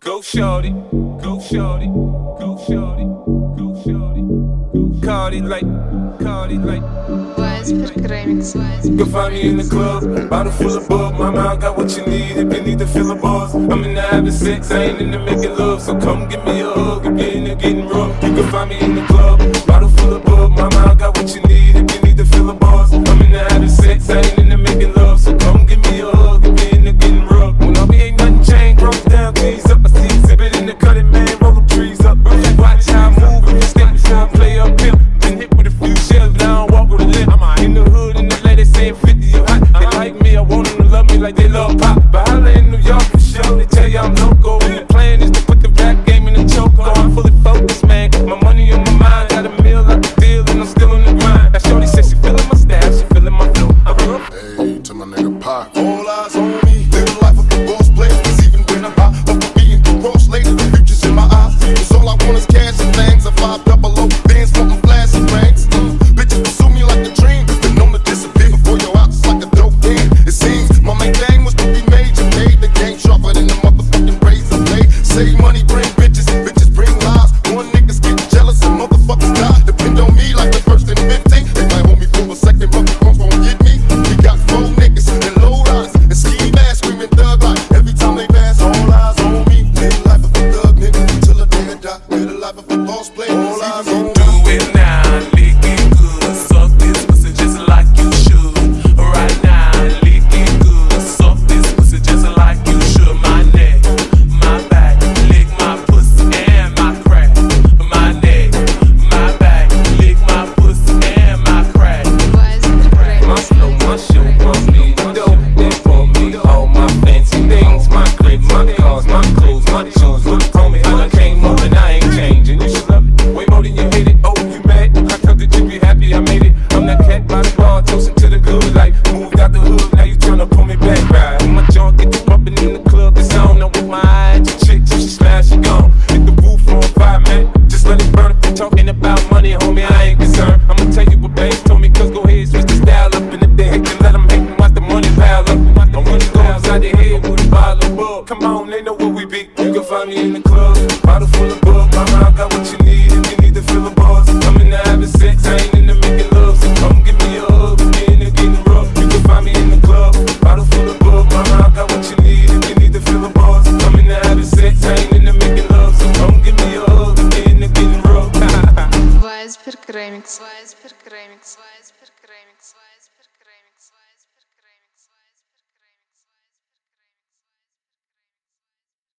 Go shorty, go shorty, go shorty, go shorty, go Cardi like, Cardi like. You can find me in the club, bottle full of bug. Mama, I got what you need if you need to fill a buzz. I'm in the having sex, I ain't in the making love. So come give me a hug if you're in there getting rough. You can find me in the club, bottle full of bug. Mama, I got what you need if you need to fill a buzz. I'm in the having sex, I ain't in the making love. So come give me a hug if you're in there getting rough. When I be ain't nothing changed, broke down, G's up. I see exhibit in the cutting, man, roll them trees up. Watch how I move, if you step before I play up here. Been hit with a few shells, now I walk with a limp. I'm in the hood and the lady saying 50, you hot. They like me, I want them to love me like they love pop. But holla in New York for sure, they tell you I'm loco. And the plan is to put the rap game in the choke. I'm fully focused, man, my money on my mind. Got a meal out the deal and I'm still on the grind. Now shorty says she feeling my style, she feeling my flow. Hey, to my nigga Pac. All eyes on me, live the life of the boss player. Cause even when I'm high, up for being gross later, the future's in my eyes. Cause all I want is cash and things. I 5 double O, bands wanting flash and ranks. Bitches pursue me like a dream, been known to disappear before your house like a dope game. It seems my main thing was to be major, made the game sharper than the motherfucking razor blade. Save money, bring bitches, and bitches bring lies. One niggas get jealous and motherfuckers die. Depend on me like the first and 15. They might hold me for a second, but the phones won't get me. We got 4 niggas and low riders and ski masks screaming thug life. Every time they pass, all eyes on me. Live the life of a thug nigga till the day I die. Live the life of a boss player. All eyes on me. Do it now, lick it good. Suck this pussy just like you should. Right now, lick it good. Suck this pussy just like you should. My neck, my back, lick my pussy and my crack. My neck, my back, lick my pussy and my crack. My flow, my show, my me, dope, they for me. All my fancy things, my crib, my cars, my clothes, my shoes. Look on me, I came up and I ain't changing. You should love it, way more than you hate it. Oh, you mad? I thought that you be happy I made it. I'm that cat by the bar, toasting to the good life. Moved out the hood, now you tryna pull me back, right? When my junk get to bumping in the club, it's on. I'm with my eye at your chick till she smash, she gone. Hit the roof on fire, man. Just let it burn. If you're talking about money, homie, I ain't concerned. I'ma tell you what banks told me, cause go ahead, switch the style up. And if they hate, then let them hate and watch the money pile up. I want you go outside their head with a bottle of bug. Come on, they know what we be. You can find me in the club, bottle full of bug. Mama, I got what you need if you need to fill a buzz. I'm in the having sex, I ain't in the making love. So come give me a hug, if you're in there getting rough. You can find me in the club, bottle full of bug. Mama, I got what you need if you need to fill a buzz. I'm in the having sex, I ain't in the making love. So come give me a hug, if you're in there getting rough. Weisberg Remix.